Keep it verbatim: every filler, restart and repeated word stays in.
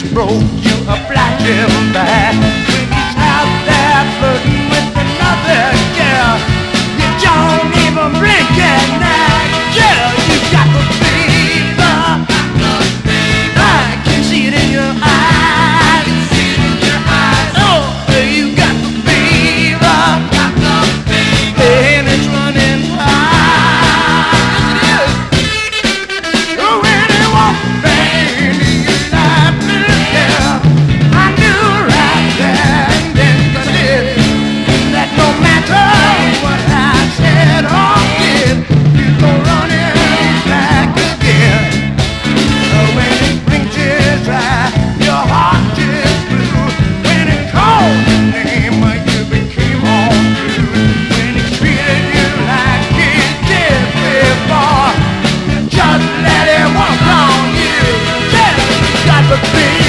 broke you a black him back. When he's out there flirting with another girl, you don't even blink at night. Girl, you got the fever. I can see it in your eyes. Oh, you got the fever. And it's running high. Oh, when it won't rain, you like me, yeah. I knew right there and then I did that no matter what I said or did, you go running back again. Oh, when it brings you dry, your heart is blue. When it called your name, you became all blue. When he treated you like he did before, just let it walk on you. Yeah, you got the feeling.